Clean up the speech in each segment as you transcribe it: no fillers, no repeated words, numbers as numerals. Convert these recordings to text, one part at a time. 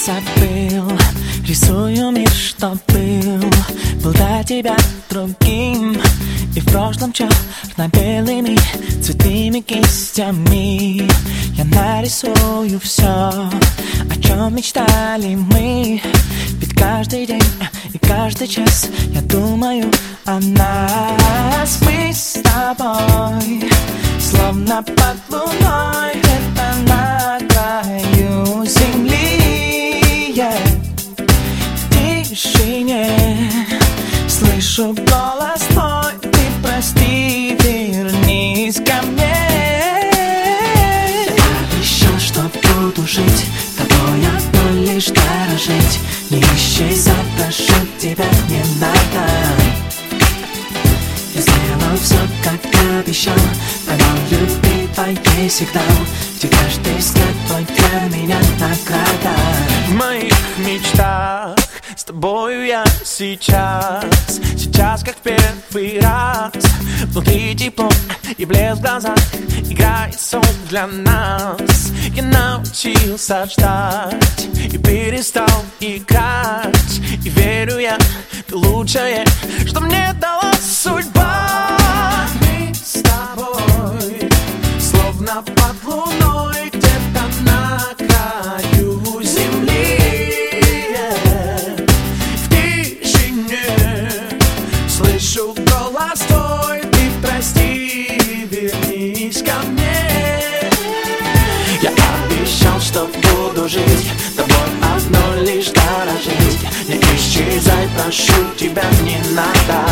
забыл. Рисую мир, что был до тебя другим. И в прошлом черно-белыми цветными кистями я нарисую все, о чем мечтали мы. Ведь каждый день и каждый час я думаю о нас. Мы с тобой словно под луной, где-то на краю земли, в тишине слышу голос твой. Ты прости, вернись ко мне. Я обещал, что буду жить тобой одной лишь дорожить. Не исчезай, прошу тебя, не надо. Я сделал все, как обещал, поймал любви твоей сигнал, где каждый взгляд твой для меня награда. В моих мечтах с тобою я сейчас как в первый раз. Внутри тепло и блеск в глазах, играет сон для нас. Я научился ждать и перестал играть. И верю я, ты лучшее, что мне дала судьба. Мы с тобой словно под луной, где-то на краю земли, в тишине слышу голос твой. Ты прости, вернись ко мне. Я обещал, что буду жить тобой одной лишь дорожить. Не исчезай, прошу тебя, не надо.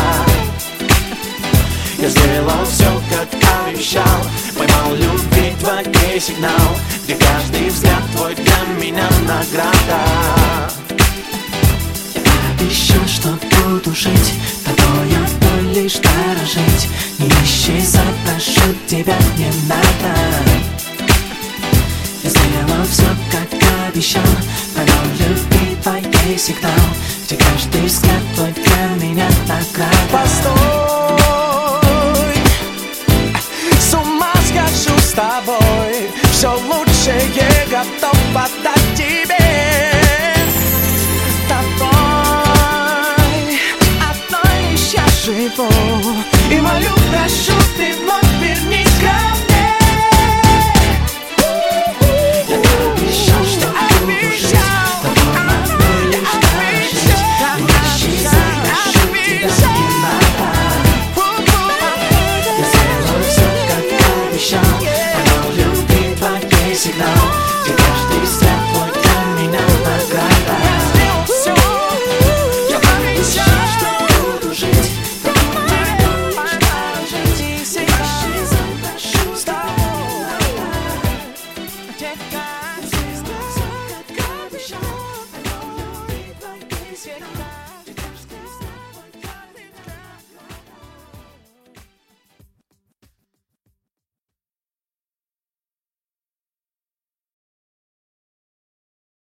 Я сделал все, как обещал, поймал любви твоей сигнал, где каждый взгляд твой для меня награда. Я обещал, что буду жить тобой одной лишь дорожить. Не исчезай, прошу тебя, не надо. Я сделал все, как обещал, поймал любви твоей сигнал, где каждый взгляд твой для меня награда. Постой, с ума схожу с тобой, все лучшее готов отдать тебе. Тобой одной лишь я живу, и молю, прошу, ты вновь вернись